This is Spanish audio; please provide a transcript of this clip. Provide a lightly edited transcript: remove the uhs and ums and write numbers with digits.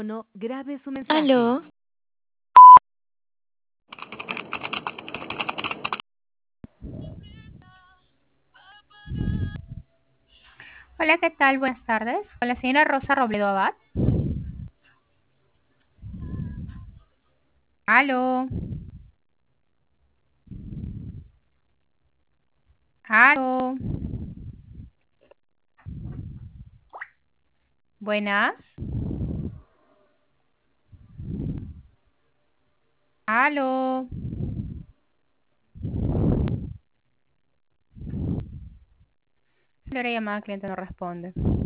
No, grabe su mensaje. Aló, Hola, ¿qué tal? Buenas tardes. Con la señora Rosa Robledo Abad. Aló. Aló. Buenas. Aló. La llamada cliente no responde.